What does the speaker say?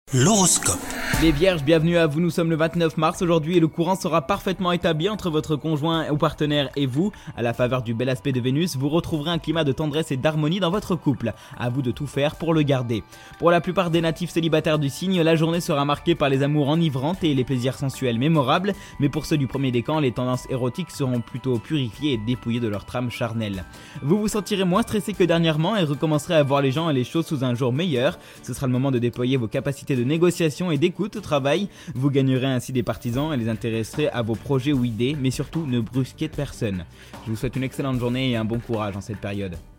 L'horoscope. Les vierges, bienvenue à vous, nous sommes le 29 mars aujourd'hui et le courant sera parfaitement établi entre votre conjoint ou partenaire et vous. À la faveur du bel aspect de Vénus, vous retrouverez un climat de tendresse et d'harmonie dans votre couple. À vous de tout faire pour le garder. Pour la plupart des natifs célibataires du signe, la journée sera marquée par les amours enivrantes et les plaisirs sensuels mémorables. Mais pour ceux du premier décan, les tendances érotiques seront plutôt purifiées et dépouillées de leur trame charnelle. Vous vous sentirez moins stressé que dernièrement et recommencerez à voir les gens et les choses sous un jour meilleur. Ce sera le moment de déployer vos capacités de négociation et d'écoute au travail. Vous gagnerez ainsi des partisans et les intéresserez à vos projets ou idées, mais surtout ne brusquez personne. Je vous souhaite une excellente journée et un bon courage en cette période.